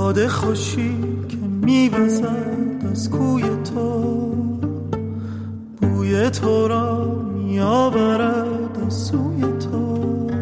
باد خوشی که میوزد از کوی تو، بوی تو را میآورد از سوی تو.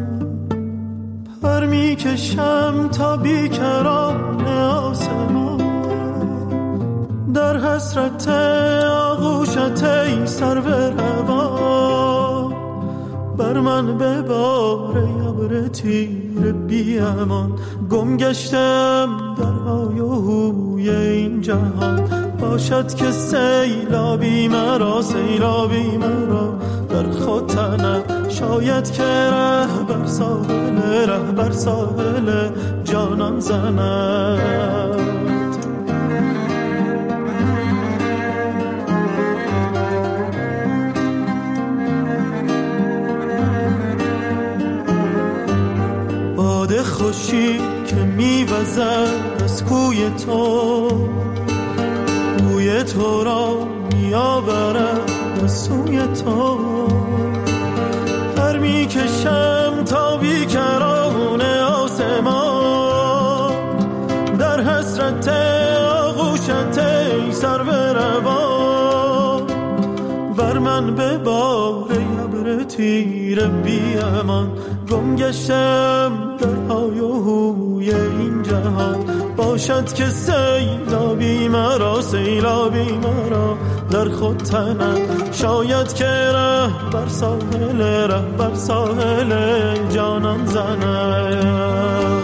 پر میکشم تا بیکران آسمان، در حسرت آغوشت ای سرو روان. بر من ببار ابر تیر بی امان، گم گشتم در های و هوی این جهان. باشد که سیلابی مرا، سیلابی مرا در خود تنم. شاید که ره بر ساحل جانان زند. باد خوشی که میوزد از کوی تو، بوی تو را میآورد از سوی تو. پر میکشم تا بیکران آسمان، در حسرت آغوشت ای سرو روان. بر من ببار ابر تیر بی امان، گم گشتم در های و هوی این جهان. باشد که سیلابی مرا، سیلابی مرا در خود تنم. شاید که ره بر ساحل جانان زند.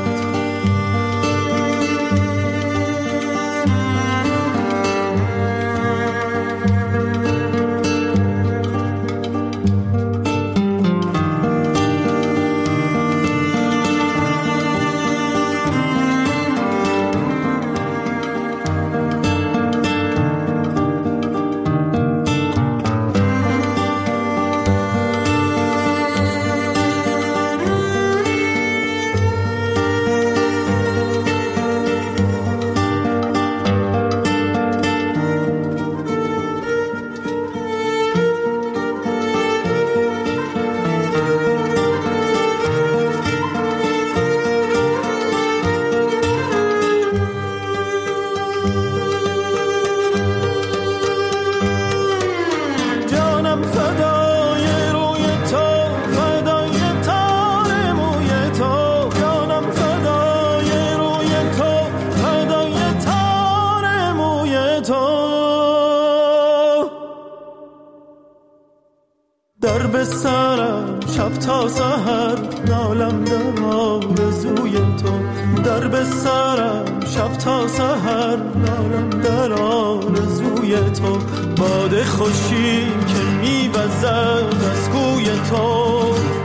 در به سرم شب تا سحر نالم در آرزوی تو. در به سرم شب تا سحر نالم در آرزوی تو. باد خوشی که میوزد از کوی تو،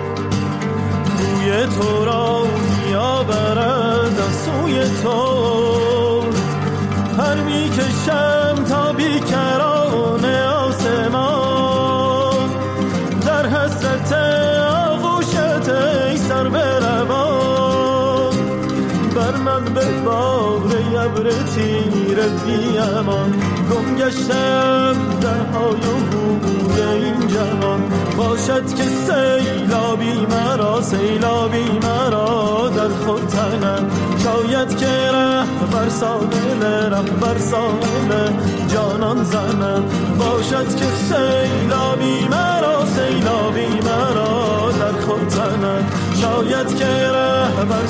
بوی تو را میآورد از سوی تو. پر میکشم تا بیکران آسمان، در حسرت آغوشت ای سرو روان. بر من ببار ابر تیر بی امان، گم گشتم در های و هوی این جهان. باشد که سیلابی مرا، سیلابی مرا در خود تنم. شاید که ره بر ساحل جانان زنم. باشد که سیلابی مرا، سیلابی مرا در خود تنم. شاید که ره بر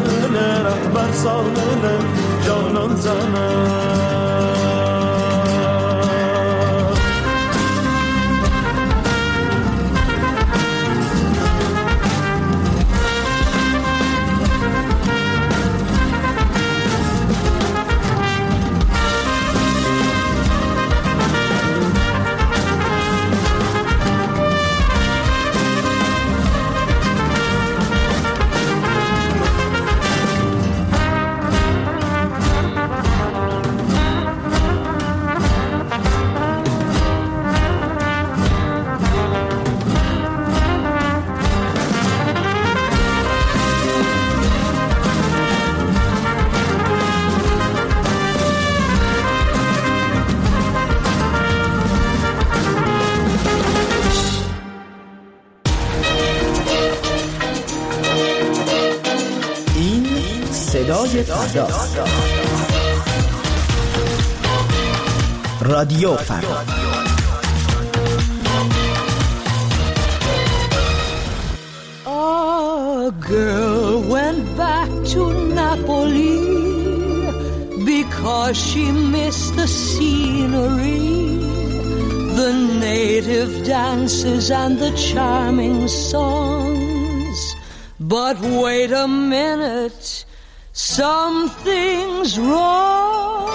ساحل جانان زنم. فردا. رادیو فردا. A girl went back to Napoli because she missed the scenery, the native dances and the charming songs. But wait a minute, something's wrong.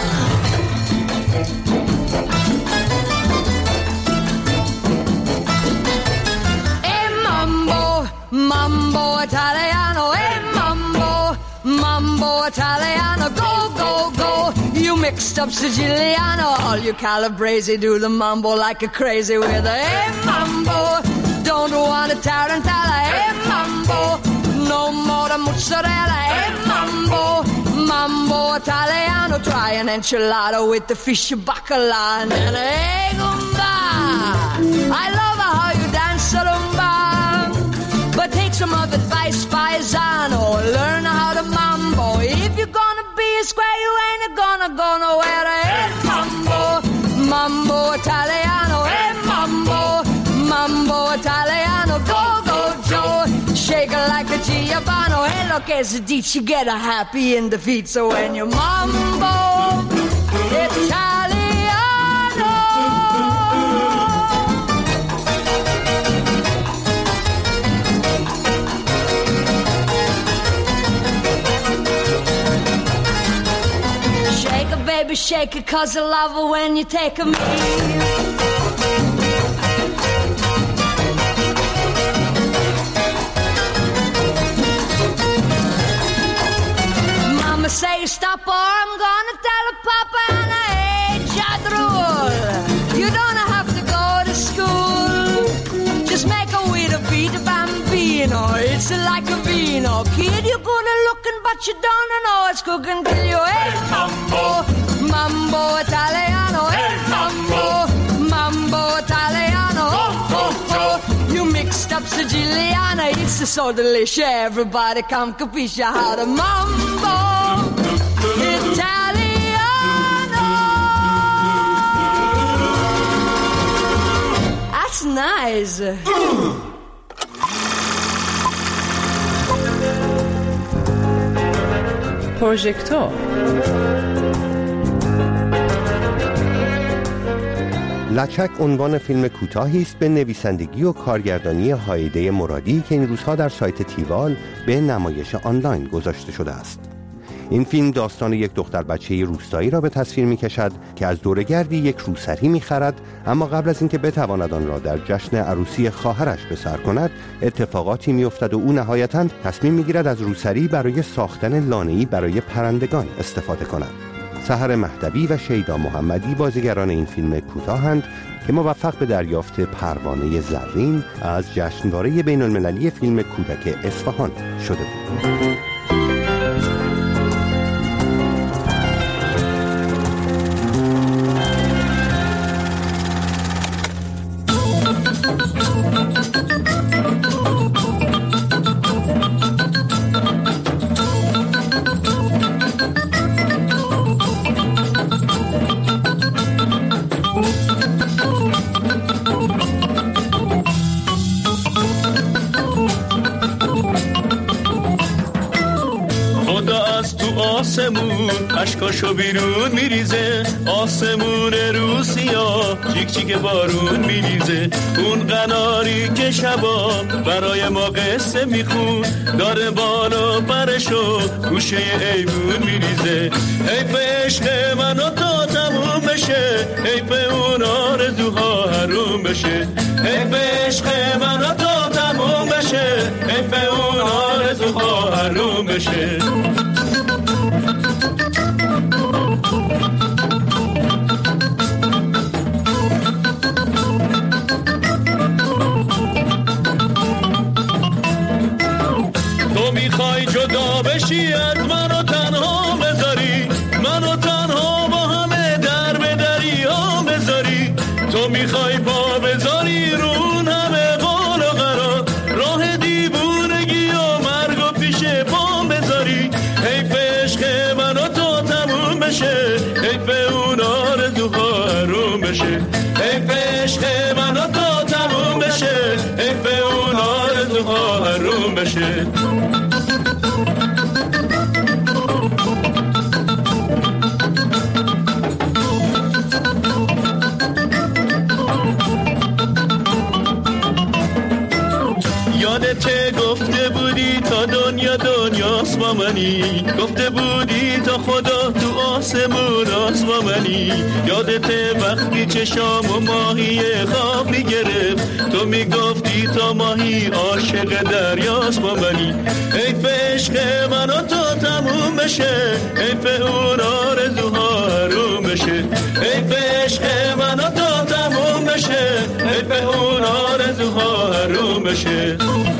Mambo Italiano, hey mambo, mambo Italiano, go, go, go. You mixed up Siciliano, all you Calabrese do the mambo like a crazy with a hey mambo. Don't want a tarantella, hey mambo. No more the mozzarella, hey mambo, mambo Italiano. Try an enchilada with the fish bacala and a hey gumba. I love how you dance rumba. But take some of advice, paisano. Learn how to mambo. If you're gonna be a square, you ain't gonna go nowhere. Hey, mambo, mambo Italiano. Hey, mambo, mambo Italiano. Go, go, Joe. Shake it like a Giovanni. Hey, look, as a ditch, you get a happy in the feet. So when you mambo Italiano. Baby, shake it, 'cause I love it when you take me. Mama say stop or I'm gonna tell her Papa and I ain't jadrul. You don't have to go to school. Just make a way to beat a bambino. It's like a vino. Kid, you're good at looking, but you don't know it's cooking till you. Hey, mambo, mambo Italiano. Hey, mambo, mambo Italiano. Oh, oh, oh. You mixed up Siciliana. It's so delicious. Everybody come capisce how to mambo Italiano. That's nice. پروژکتور. لچک عنوان فیلم کوتاهی است به نویسندگی و کارگردانی هایده مرادی که این روزها در سایت تیوال به نمایش آنلاین گذاشته شده است. این فیلم داستان یک دختر بچه روستایی را به تصویر می‌کشد که از دوره‌گردی یک روسری می‌خرد، اما قبل از اینکه بتواند آن را در جشن عروسی خواهرش به سر کند، اتفاقاتی می‌افتد و او نهایتاً تصمیم می‌گیرد از روسری برای ساختن لانه‌ای برای پرندگان استفاده کند. سحر مهدوی و شیدا محمدی بازیگران این فیلم کوتاهند که موفق به دریافت پروانه زرین از جشنواره بین‌المللی فیلم کودک اصفهان شده بود. اشکاشو بیرون میریزه، آسمون روسیا چیک چیک بارون میریزه. اون قناری که شبا برای ما قصه میخون، داره بالا برشو گوشه ایوون میریزه. حیف عشق من و تا تموم بشه، حیف اون آرزوها حروم بشه. حیف عشق من و تا تموم بشه، حیف اون آرزوها حروم بشه. میخوای جدا بشی از منو تنها بذاری، منو تنها با همه در به دریا بذاری. تو میخوای پا بذاری رون همه قول و قرار، راه دیوونگی و مرگ و پیش پا بذاری. بشه، حیف اون آرزوها حروم بشه، حیف عشق من و تو تموم بشه، حیف اون آرزوها حروم بشه. یادته گفته بودی تا دنیا دنیاست با منی، گفته بودی تا خدا تو آسمون است با منی. یادته وقتی چشام و ماهی خواب میگرفت، تو میگفتی تا ماهی عاشق دریاست با منی. حیف عشق من و تو تموم بشه، حیف اون آرزوها حروم بشه، حیف عشق من و تو تموم بشه، حیف اون آرزوها حروم بشه.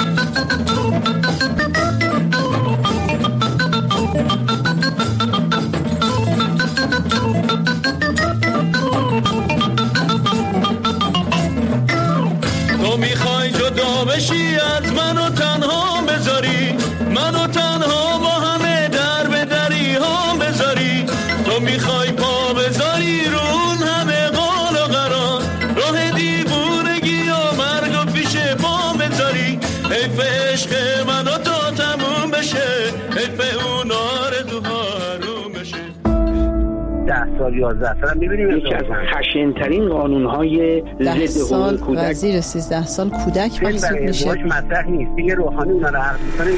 تو میخوای جدا بشی از منو تنها بذاری، منو تنها با همه در به دری ها بذاری. تو میخوای پا بذاری رو اون همه قال و قرار، راه دیوونگی و مرگ و پیش پا بذاری. حیف عشق منو تو تموم بشه، حیف اون آرزوها حروم بشه. 10 سال 11 سال می‌بینیم یکی از خشن‌ترین قانون‌های ضد حقوق کودک. وزیر 13 سال کودک محسوب میشه. مطرح نیست دیگه، روحانی اونا رو حرف می‌زنه.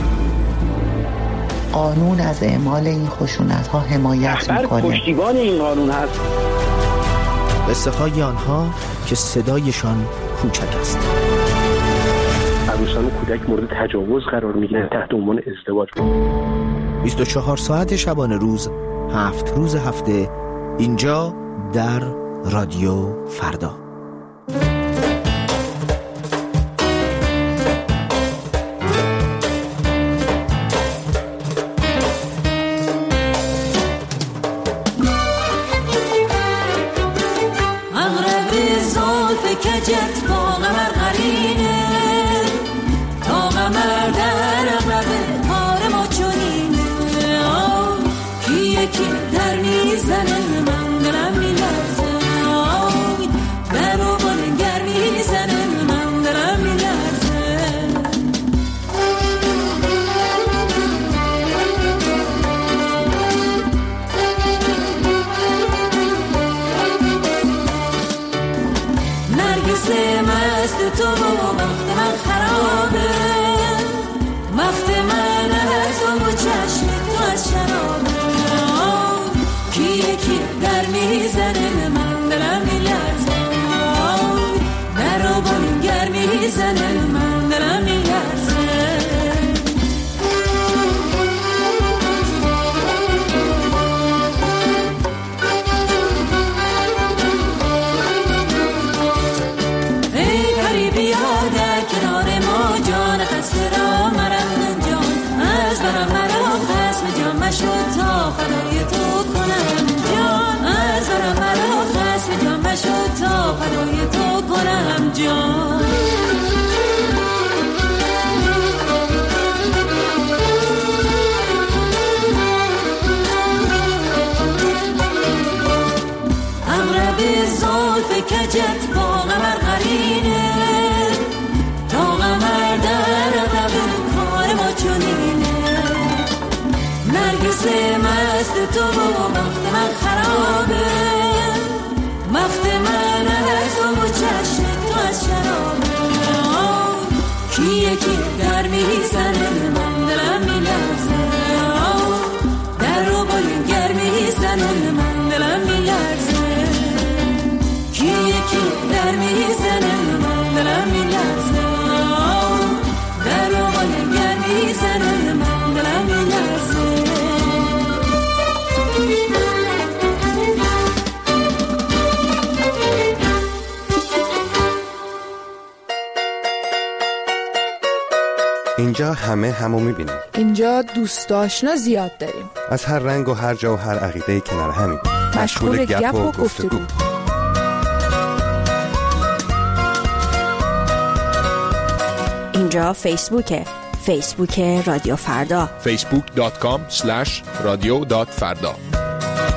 قانون از اعمال این خشونت‌ها حمایت می‌کنه. پشتیبان این قانون هست. قصه های آنها که صدایشان کوچک است. عروسان کودک مورد تجاوز قرار می‌گیرند تحت عنوان ازدواج. 24 ساعت شبانه روز، 7 روز هفته، اینجا در رادیو فردا. کجت با قمر قرینه، تا قمر در اغلب کار ما چونینه. کی یکی در میزنه من دلم میلرزه، در و بانگر میزنه من دلم میلرزه. نرگس مست تو وقت من خرابه، وقت من از تو چشم تو از شرابه. کی یکی در میزنه من دلم میلرزه، در و بانگر میزنه من دلم میلرزه. کنار ما جان خسته را مرم جان، از برم مرا خسم جان مشد تا فدای تو کنم جان، از برم مرا خسم جان مشد تا فدای تو کنم جان. اغرب زلف کجت با قمر قرینه، نرگس مست تو وقت من خرابه، وقت من از تو چشم تو از شرابه. کی یکی در میزنه من دلم میلرزه، در رو بانگر میزنه من دلم میلرزه. کی یکی در میزنه من دلم میلرزه، در رو بانگر میزنه من دلم میلرزه. اینجا همه همو میبینیم. اینجا دوست آشنا زیاد داریم، از هر رنگ و هر جا و هر عقیده کنار همین، مشغول گپ و گفتگو. اینجا فیسبوک رادیو فردا، facebook.com/radio.farda.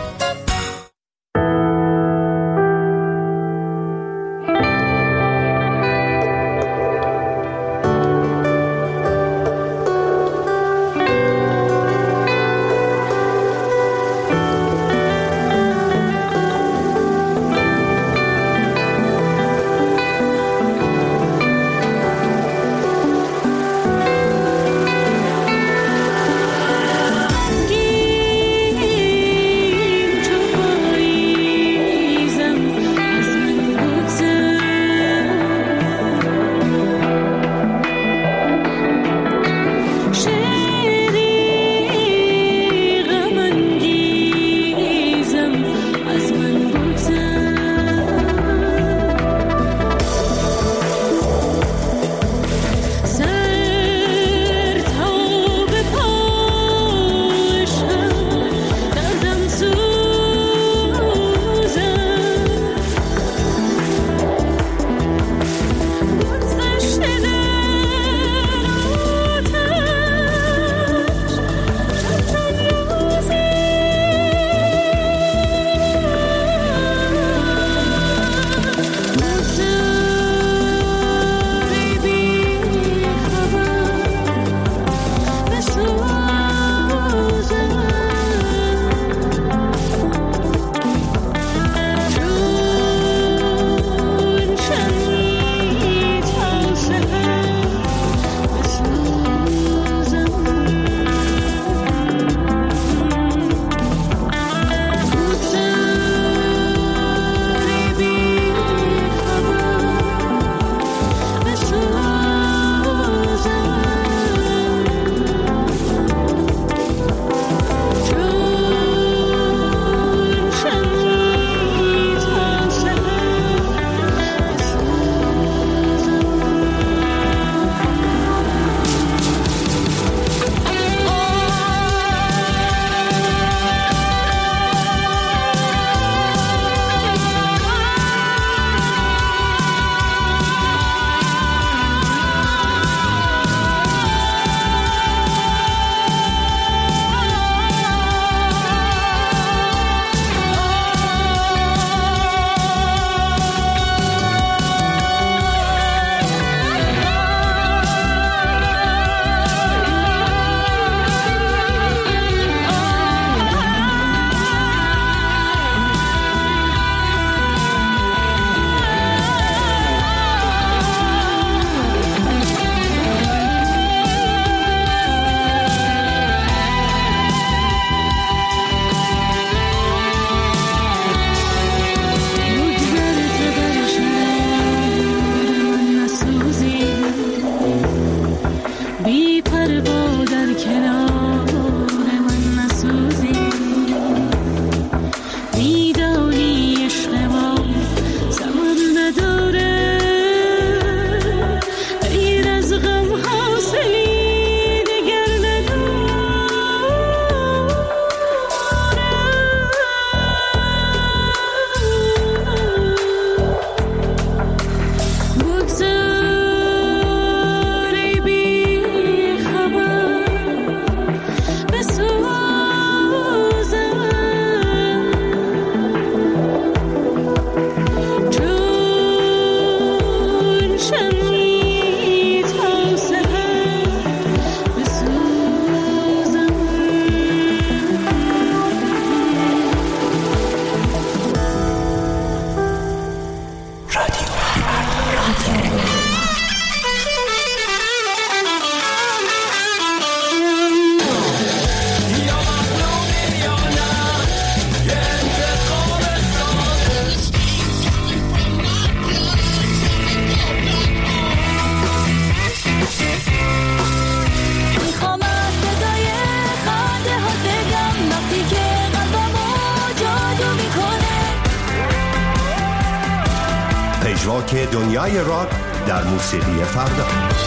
مجراک دنیای راک در موسیقی فردا.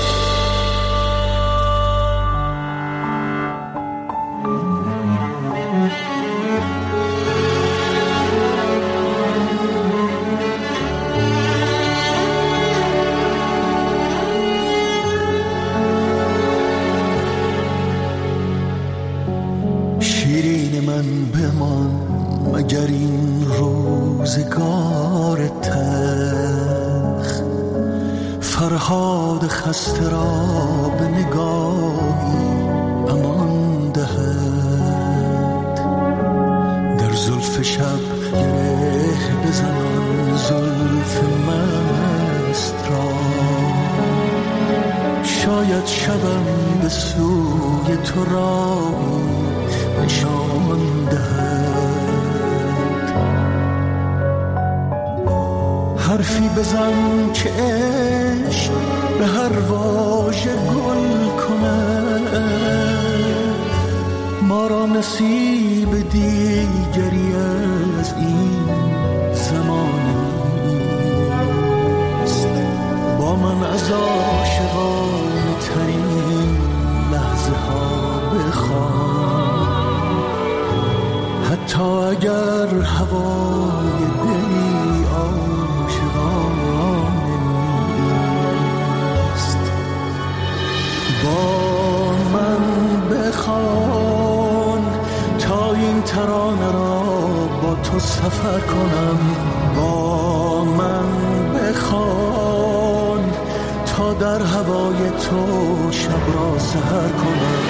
شیرین من بمان مگر این روزگار تلخ، فرهاد خسته را به نگاهی امان دهد. در زلف شب گره بزنان زلف مست را، شاید شبم به سوی تو را نشان دهد. حرفی بزن که عشق به هر واژه گل کند، ما را نصیب دیگری از این زمان نیست. با من از عاشقانه ترین لحظه ها بخوان، حتی اگر هوای دلی عاشقانه نیست. با من بخوان تا این ترانه را با تو سفر کنم. با من بخوان تا در هوای تو شب را سحر کنم.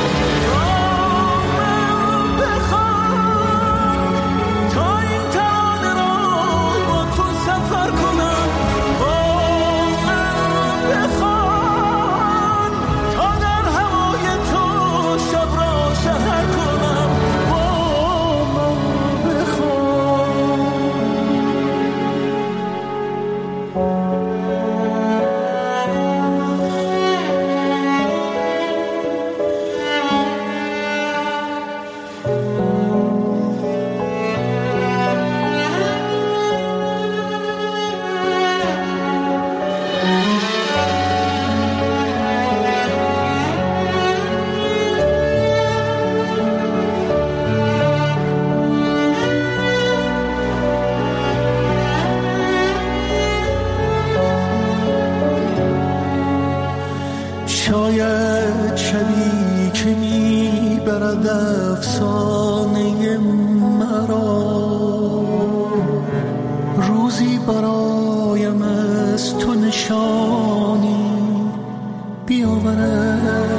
شاید شبی که می برد افسانه مرا، روزی برایم از تو نشانی بیاورد.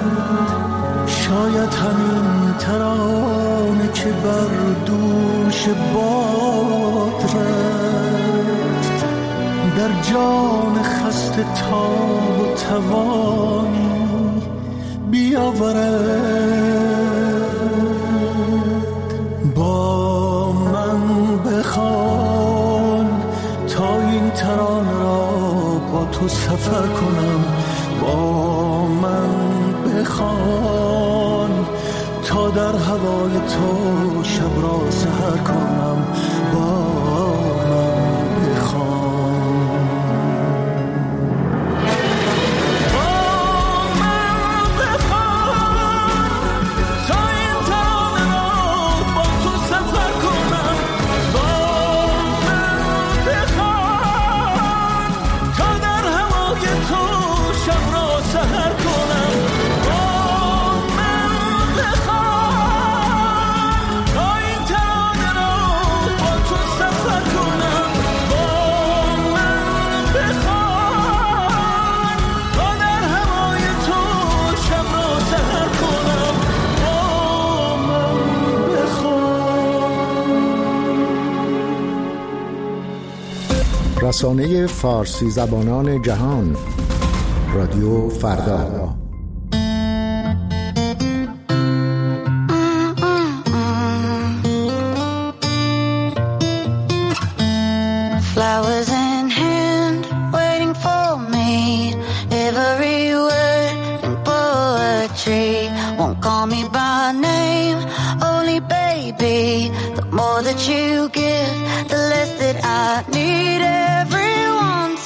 شاید همین ترانه که بر دوش باد رفت، در جان خسته تاب و توانی بیاورد. با من بخوان تا این ترانه را با تو سفر کنم. با من بخوان تا در هوای تو شب را سحر کنم. با من بخوان. رسانه فارسی زبانان جهان، رادیو فردا. Flowers in hand, waiting for me. Every word in poetry won't call me by name, only baby. The more that you give, the less that I need. Everyone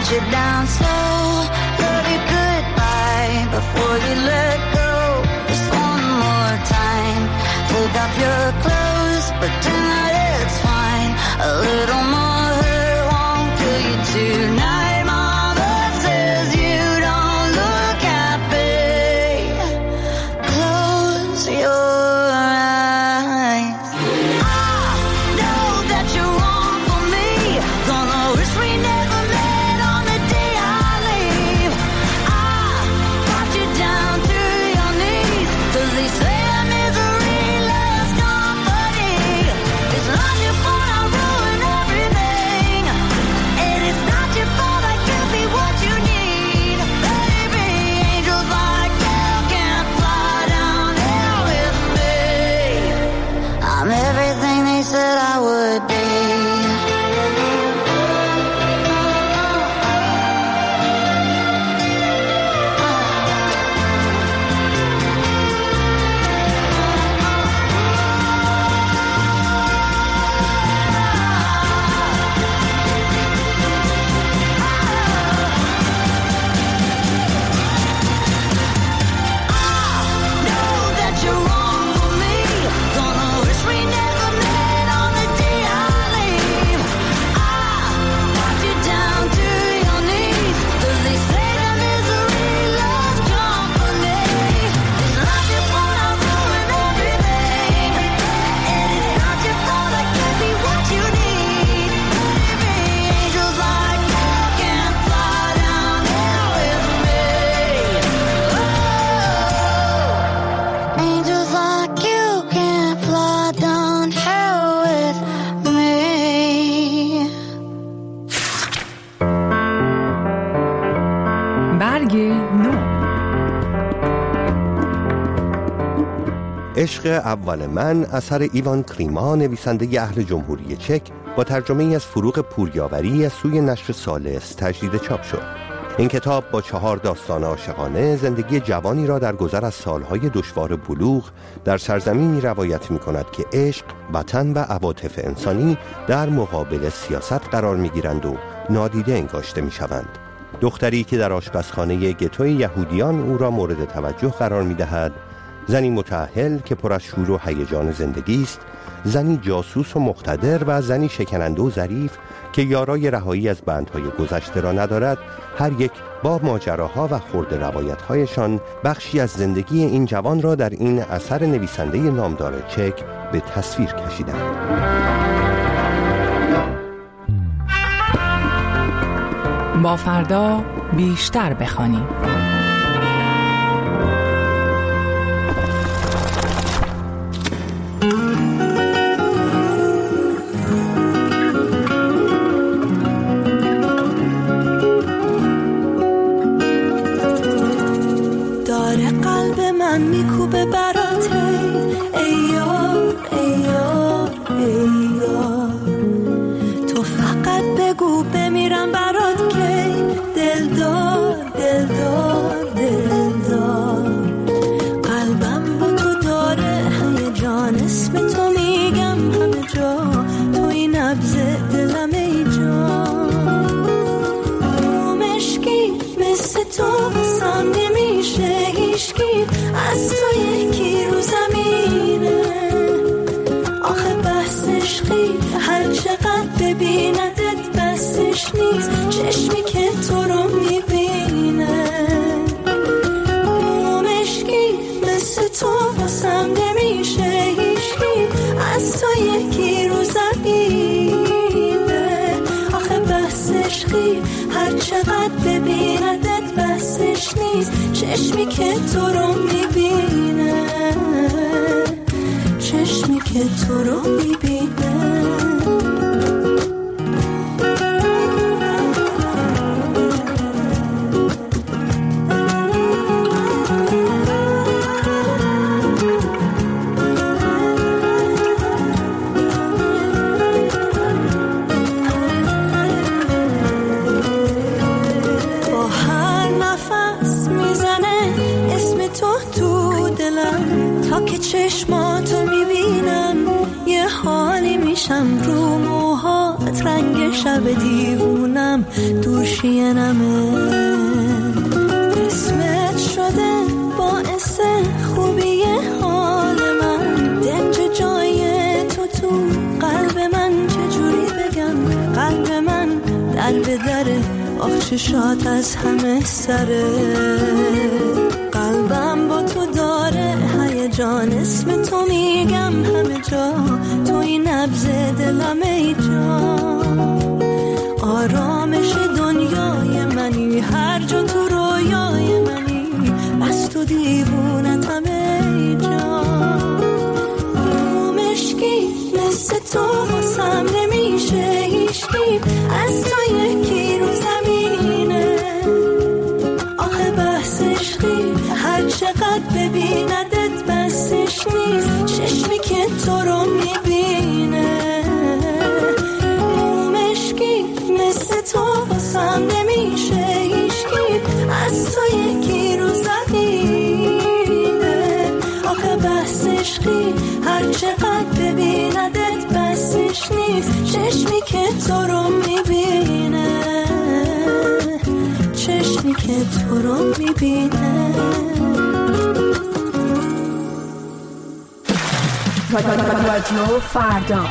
you down slow, love you goodbye before you let go. Just one more time, take off your clothes, pretend it's fine. A little more hurt won't kill you tonight. Mama says you don't look happy. Close your eyes. I know that you're wrong for me. Gonna wish we never met on the day I leave. I brought you down to your knees, 'cause they say that misery loves company. It's not your fault I ruined everything, and it's not your fault I can't be what you need. Baby, angels like you can't fly down here with me. I'm everything they said I would be. عشق اول من اثر ایوان کریما، نویسنده اهل جمهوری چک، با ترجمه از فروغ پوریاوری از سوی نشر سالس تجدید چاپ شد. این کتاب با 4 داستان عاشقانه زندگی جوانی را در گذر از سالهای دشوار بلوغ در سرزمینی روایت می کند که عشق، وطن و عواطف انسانی در مقابل سیاست قرار می گیرند و نادیده انگاشته می شوند. دختری که در آشپزخانه گتوی یهودیان او را مورد توجه قرار می دهد، زنی متأهل که پر از شور و هیجان زندگی است، زنی جاسوس و مقتدر و زنی شکننده و ظریف که یارای رهایی از بندهای گذشته را ندارد، هر یک با ماجراها و خرد روایت‌هایشان بخشی از زندگی این جوان را در این اثر نویسنده نامدار چک به تصویر کشیدند. با فردا بیشتر بخوانیم. داره قلب من میکوبه براته، ای یار ای یار ای یار، تو فقط بگو بمیرم برات که دلدار دلدار دلدار. قلبم با تو داره هیجان، اسم تو میگم همه جا، تو این نبض دلم ای جان. مشکی مثل تو بسام نمیشه هیچکی، از تو یکی رو زمینه. آخه بحث عشقی هر چقدر ببیندت بسش نیست، چشمی که تو رو میبینه. مشکی مثل تو بسام نمیشه هیچکی، از تو یکی رو زمینه. آخه بحث عشقی هر چقدر ببیندت بسش نیست، چشمی که تو رو میبینه، چشمی که تو رو میبینه. چشماتو میبینم یه حالی میشم رو موهات، باهات رنگ شب دیوونم دوشینمه اسمت شده باعث خوبی حال من دنج جای تو قلب من چجوری بگم قلب من در به دره آخ چشات از همه سره قلبم با تو داره هیجان اسم تو میگم همه جا توی نبض دلم ای جان آرامش دنیای منی هر جا تو رویای منی بس تو دیوونتم ای جان مشکی مثل تو واسم نمیشه هیچکی از تو یکی رو زمینه آخه بحث عشقی هر چقدر ببیندت بسش نیست چشمی که تو رو میبینه مشکی مثل تو واسم نمیشه هیچکی از تو یکی رو زمینه آخه بحث عشقی هر چقدر ببیندت بسش نیست چشمی که تو رو میبینه چشمی که تو رو میبینه رادیو فردا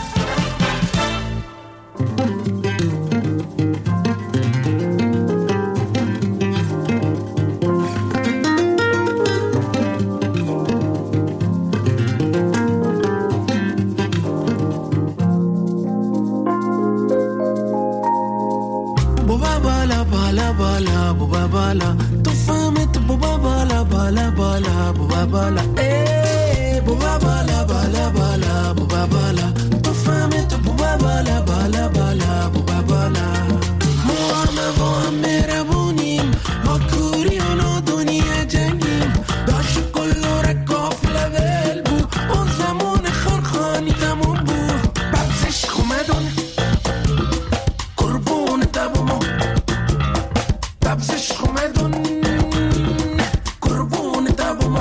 تو فهمت بوبا بالا بالا بالا بوبا بالا بوبا بالا بالا بالا بوبا بالا تو فهمت بوبا بالا بالا بالا بوبا بالا ما هم مهربونیم ما کوریانو دنیا جنگیم داشت کلو رکاف لول بو اون زمان خارخانی تموم بو ببزش خومدون قربون تبومو ببزش خومدون قربون تبومو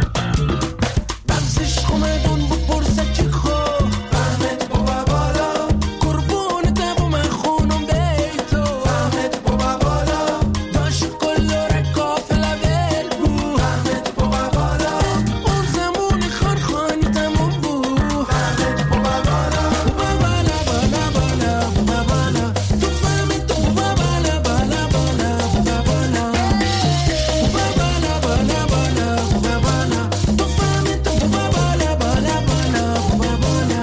ببزش خومدون بپرسه چی خو فهمت بابا بالا قربون تبو من خونم بیتو فهمت بابا بالا داشت کل رکاف لول بو فهمت بابا بالا اون زمان خارخانی تموم بو فهمت بابا بالا بابا بالا بالا بالا بابا بالا تو فهمت بابا بالا بالا بالا بابا بالا بابا بالا بالا بالا بابا بالا تو فهمت بابا بالا بالا بالا بابا بالا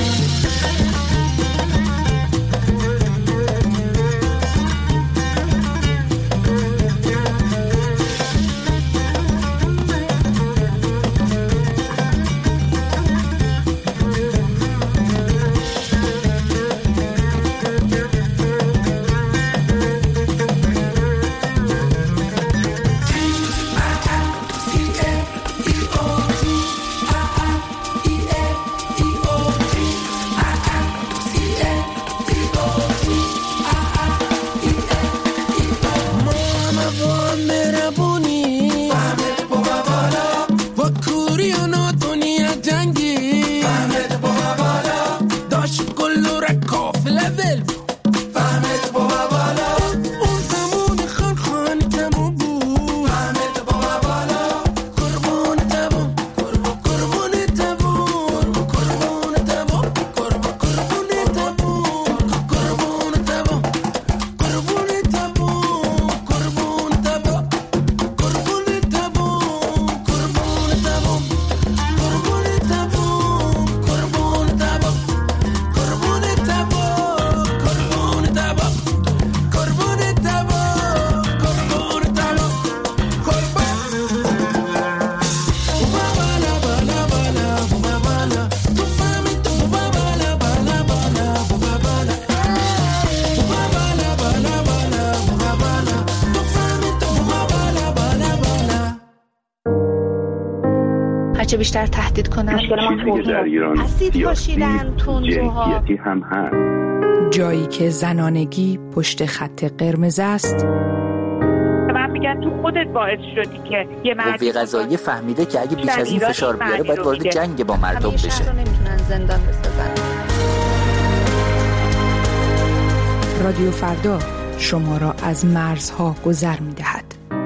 هرچه بیشتر تهدید کنن مشکل در ایران سیاسی جنسیتی هم هست. جایی که زنانگی پشت خط قرمز است. من میگن تو خودت باعث شدی که یه قوه قضاییه فهمیده که اگه بیش از این فشار بیاره باید وارد جنگ با مردم بشه. نمیتونن زندان بسازن. رادیو فردا شما را از مرزها گذر می دهد.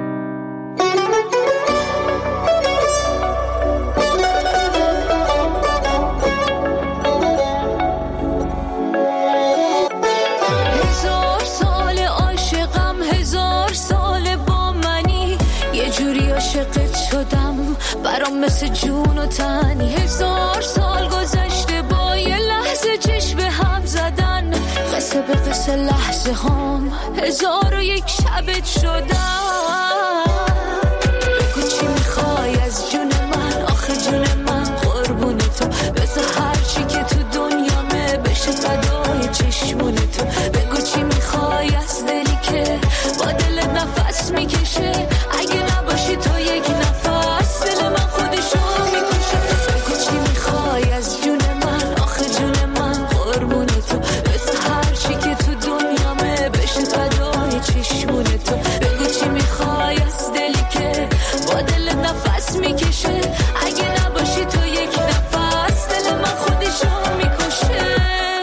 هزار سال عاشقم، هزار سال با منی، یه جوری عاشقت شدم برام مثل جون و تنی. هزار سال گذشته با یه لحظه چشم به هم زدن، قصه به قصه لحظه هم 1001 شبت شدم. بگو چی میخوای از جون من، آخه جون من قربون تو، بذار هرچی که تو دنیامه بشه فدای چشمون تو. بگو چی میخوای از دلی که با دل نفس میکشه، اگه نباشی تو یک نفس دل من خودشو میکشه. بگو چی میخوای از جون من، آخه جون من قربون تو، بذار هرچی که تو دنیامه بشه فدای چشمون تو. بگو چی میخوای از دلی که با دل نفس میکشه، اگه نباشی تو یک نفس دل من خودشو میکشه.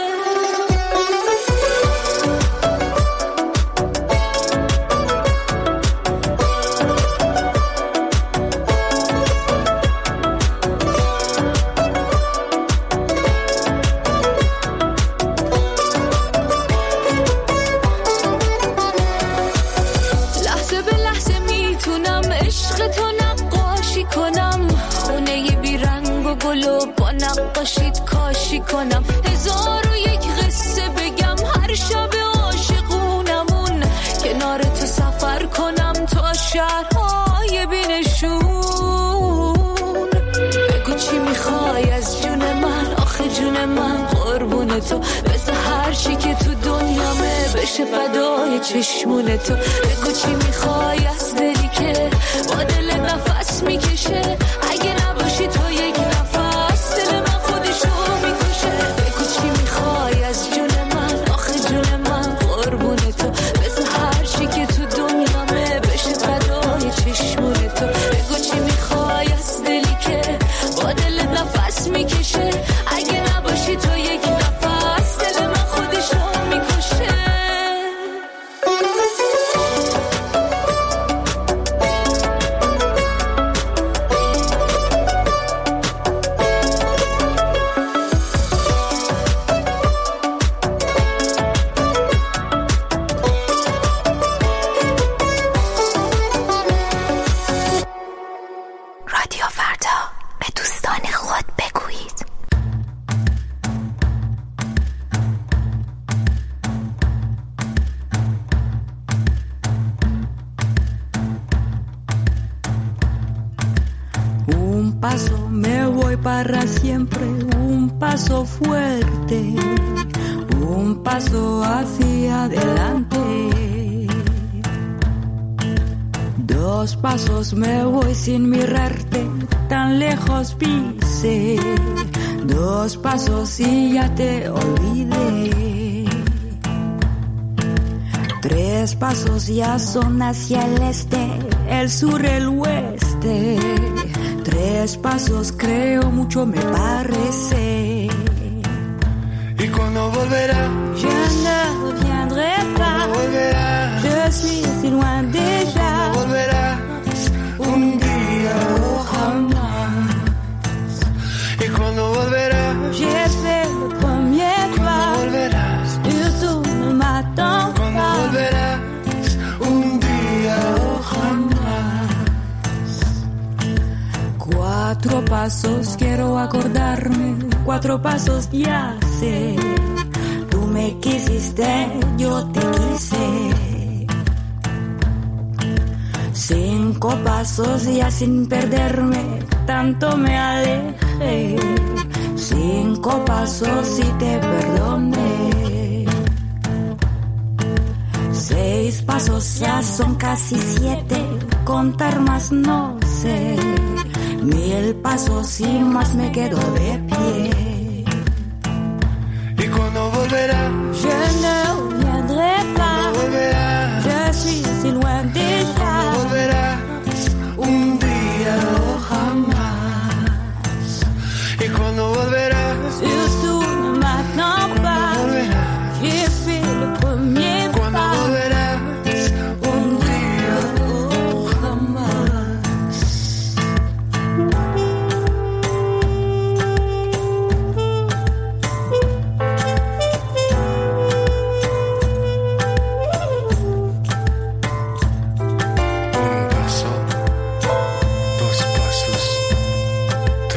لحظه به لحظه میتونم عشق تو نقاشی کنم، خونه بی رنگ و گل و با نقاشیت کاشی کنم. 1001 قصه بگم هر شب عاشقونمون، کنار تو سفر کنم تا شهرهای بینشون. بگو چی میخوای از جون من، آخه جون من قربون تو، بذار هرچی که تو دنیامه بشه فدای چشمون تو. بگو چی میخوای از دلی که با دل نفس میکشه، اگه نباشی تو یک نفس دل من خودشو میکشه. بگو چی میخوای از جون من، آخه جون من قربون تو، بذار هرچی که تو دنیامه بشه فدای چشمون تو. بگو چی میخوای از دلی که با دل نفس میکشه، اگه نباشی تو یک نفس دل من خودشو میکشه. رادیو فردا، به دوستان خود بگویید. Un paso me voy para siempre, un paso fuerte, un paso hacia adelante. 2 pasos me voy sin mirarte, tan lejos pisé. 2 pasos y ya te olvidé. 3 pasos ya son hacia el este, el sur, el oeste. 3 pasos creo mucho me parece. ¿Y cuándo volverá? Je ne reviendrai pas. Je suis si loin déjà. Volverás un día o jamás. ¿Y cuándo volverás? J'ai fait le premier pas. Volverás. Surtout ne m'attends pas. ¿Cuándo volverás? Un día o jamás. 4 pasos quiero acordarme, 4 pasos ya sé. Tú me quisiste, yo te quise. 5 pasos ya sin perderme, tanto me alejé. 5 pasos y te perdoné. 6 pasos ya son casi 7, contar más no sé. 1000 pasos y más me quedo de pie. ¿Y cuándo volverás? Je ne reviendrai pas. Volverás. Je suis si loin déjà. Volverás un día o jamás. ¿Y cuándo volverás? Surtout ne m'attends pas. Volverás. J'ai fait le premier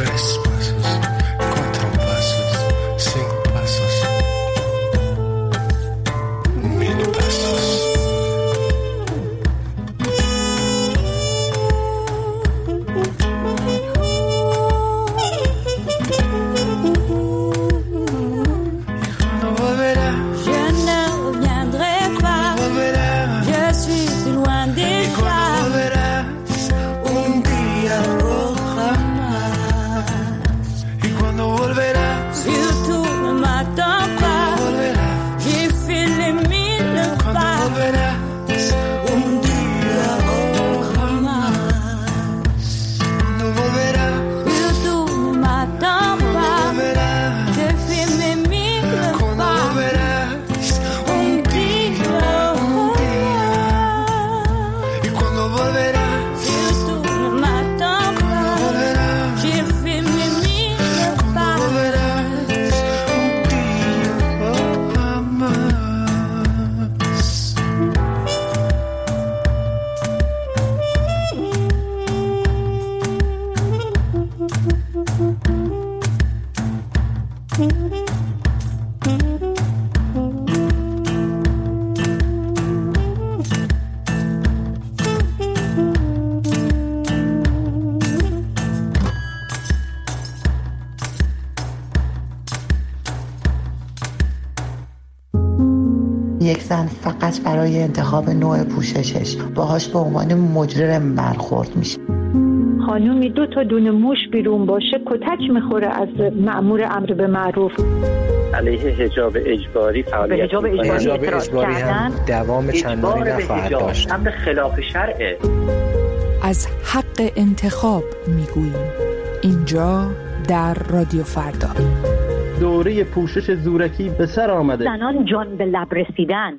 یک زن فقط برای انتخاب نوع پوششش باهاش به عنوان مجرم برخورد میشه. خانومی 2 تا دونه موش بیرون باشه کتک میخوره از مأمور امر به معروف. علیه حجاب اجباری فعالیت حجاب اجباری هم دوام چندانی نخواهد داشت. امر خلاف شرعه. از حق انتخاب میگوییم اینجا در رادیو فردا. دوره پوشش زورکی به سر آمده. زنان جان به لب رسیدن.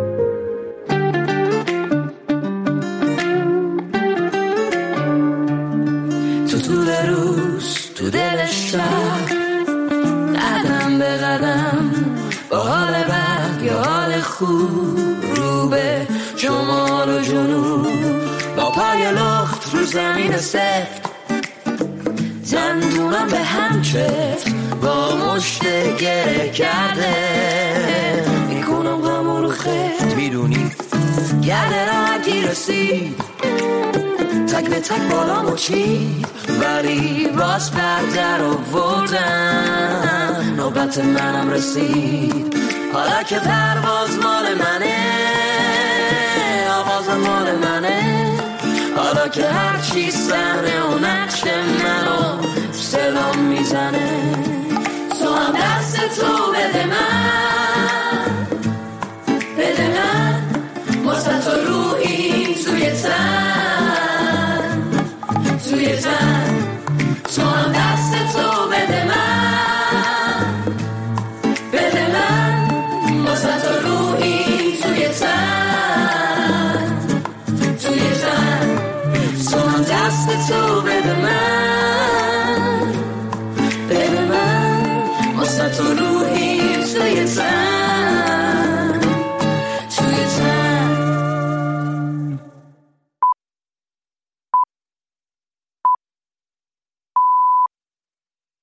تو طول روز تو دل شب قدم به قدم با حال بد یا حال خوب رو به شمال و جنوب با پای لخت رو زمین سفت دندونم به هم چفت با مشت گره کرده میکنم غمو رو خفت میدونی گرده را گی رسید تک به تک بالامو چید ولی باز بردر آوردن نوبت منم رسید حالا که پرواز مال منه آواز مال منه حالا که هرچی صحنه و نقش منو سلام میزنه تو هم دست تو بده من مثبت و روحی توی تن